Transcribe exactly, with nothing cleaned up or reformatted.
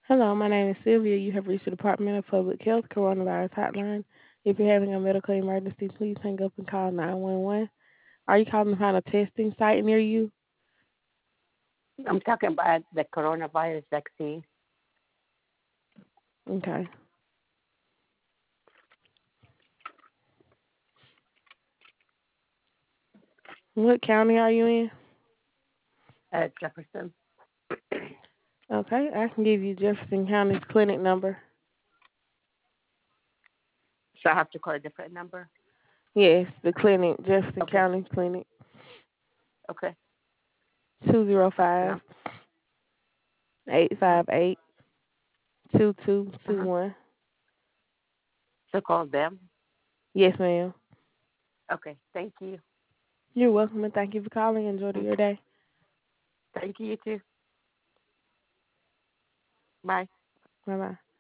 Hello, my name is Sylvia. You have reached the Department of Public Health Coronavirus Hotline. If you're having a medical emergency, please hang up and call nine one one. Are you calling to find a testing site near you? I'm talking about the coronavirus vaccine. Okay. What county are you in? Uh, Jefferson. Okay, I can give you Jefferson County's clinic number. So I have to call a different number? Yes, the clinic, Jefferson Okay. County Clinic, Okay. two zero And five I'm, eight uh-huh. five eight two two two Uh-huh. one. So call them? Yes, ma'am. Okay. Thank you. You're welcome and thank you for calling. Enjoy Mm. your day. Thank you, you too. Bye. Bye bye.